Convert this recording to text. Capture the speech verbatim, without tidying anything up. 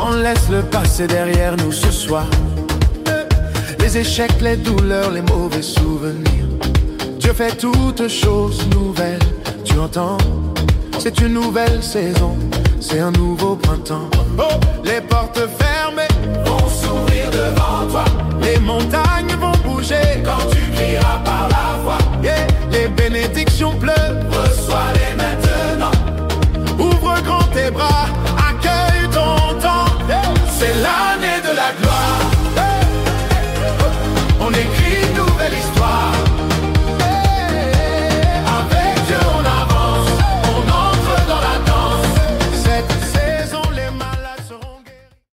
On laisse le passé derrière nous ce soir. Les échecs, les douleurs, les mauvais souvenirs. Dieu fait toutes choses nouvelles, tu entends? C'est une nouvelle saison, c'est un nouveau printemps. Oh, les portes fermées vont s'ouvrir devant toi. Les montagnes vont bouger quand tu